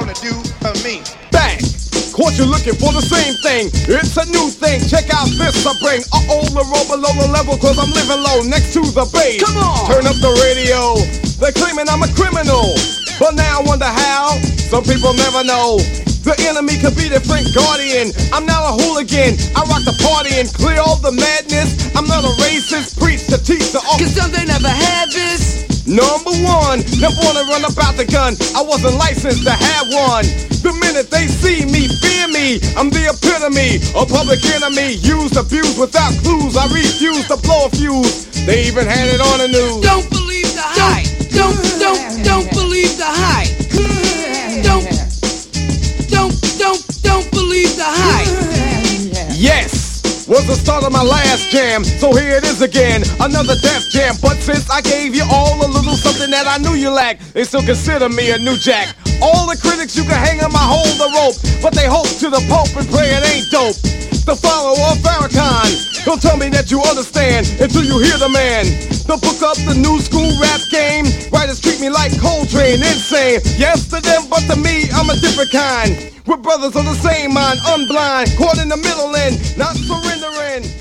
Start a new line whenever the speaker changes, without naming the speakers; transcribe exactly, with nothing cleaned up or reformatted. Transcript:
gonna do for me?
Bang! Caught you looking for the same thing. It's a new thing. Check out this I bring. Uh-oh, the roll below the level, cause I'm living low next to the base.
Come on!
Turn up the radio. They're claiming I'm a criminal, but now I wonder how. Some people never know. The enemy could be the Frank Guardian. I'm not a hooligan. I rock the party and clear all the madness. I'm not a racist. Preach to teach the all.
Cause some they never had this.
Number one, never wanna run about the gun. I wasn't licensed to have one. The minute they see me, fear me. I'm the epitome, a public enemy. Used, abused without clues. I refuse to blow a fuse. They even had it on the news.
Don't believe the hype. Don't, don't, don't believe the hype. Don't, don't, don't, don't believe the hype.
Yes! Was the start of my last jam, so here it is again, another Def Jam. But since I gave you all a little something that I knew you lacked, they still consider me a new jack. All the critics you can hang on my hold the rope, but they hope to the Pope and pray it ain't dope. The follower of Farrakhan, don't tell me that you understand until you hear the man. The book up the new school rap game. Writers treat me like Coltrane, insane. Yes to them, but to me, I'm a different kind. We're brothers of the same mind, unblind, caught in the middle and not surrendering.